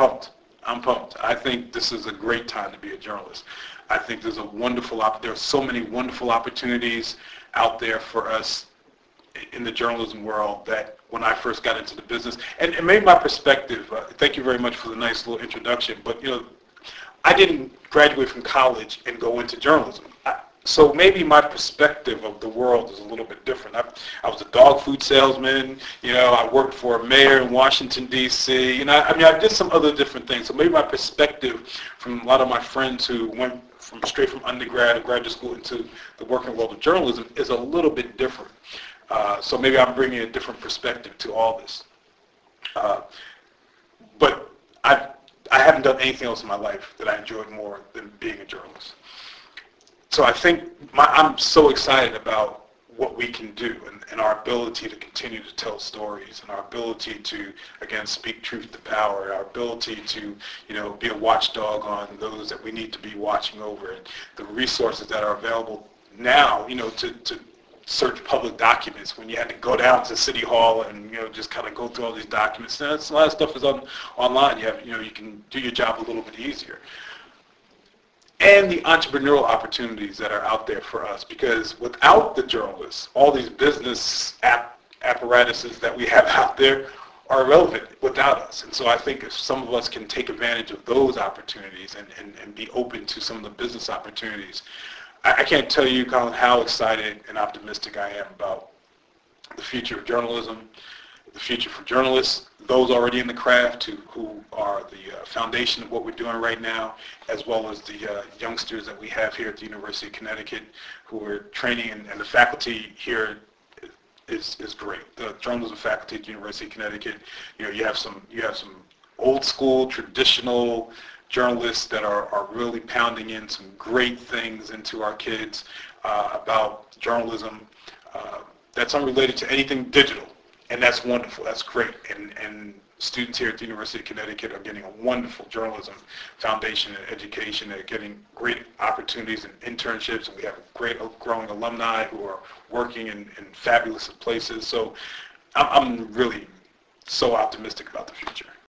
pumped. I'm pumped. I think this is a great time to be a journalist. I think there's a there are so many wonderful opportunities out there for us in the journalism world that when I first got into the business, and it made my perspective, thank you very much for the nice little introduction, but I didn't graduate from college and go into journalism. So maybe my perspective of the world is a little bit different. I was a dog food salesman. I worked for a mayor in Washington, D.C. I did some other different things. So maybe my perspective from a lot of my friends who went straight from undergrad or graduate school into the working world of journalism is a little bit different. So maybe I'm bringing a different perspective to all this. But I haven't done anything else in my life that I enjoyed more than being a journalist. So I think I'm so excited about what we can do and our ability to continue to tell stories and our ability to, again, speak truth to power, our ability to, be a watchdog on those that we need to be watching over, and the resources that are available now, to search public documents when you had to go down to City Hall and, just kind of go through all these documents. Now, a lot of stuff is online. You can do your job a little bit easier. And the entrepreneurial opportunities that are out there for us, because without the journalists, all these business apparatuses that we have out there are irrelevant without us. And so I think if some of us can take advantage of those opportunities and be open to some of the business opportunities, I can't tell you, Colin, how excited and optimistic I am about the future of journalism, the future for journalists, those already in the craft who are the foundation of what we're doing right now, as well as the youngsters that we have here at the University of Connecticut who are training, and the faculty here is great. The journalism faculty at the University of Connecticut, you have some old school, traditional journalists that are really pounding in some great things into our kids about journalism that's unrelated to anything digital. And that's wonderful. That's great. And students here at the University of Connecticut are getting a wonderful journalism foundation and education. They're getting great opportunities and internships, and we have great growing alumni who are working in fabulous places. So I'm really so optimistic about the future.